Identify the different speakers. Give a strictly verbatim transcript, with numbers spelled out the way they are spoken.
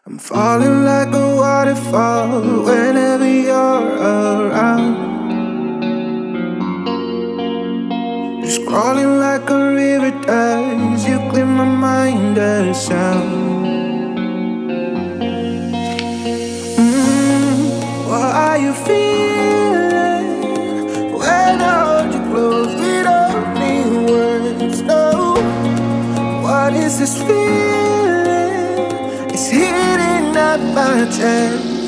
Speaker 1: Falling like a waterfall whenever you're around. Just crawling like a river does. You clear my mind of sound. Mm, what are you feeling when I hold you close? We don't need words, no. What is this feeling? It's hitting at my chest.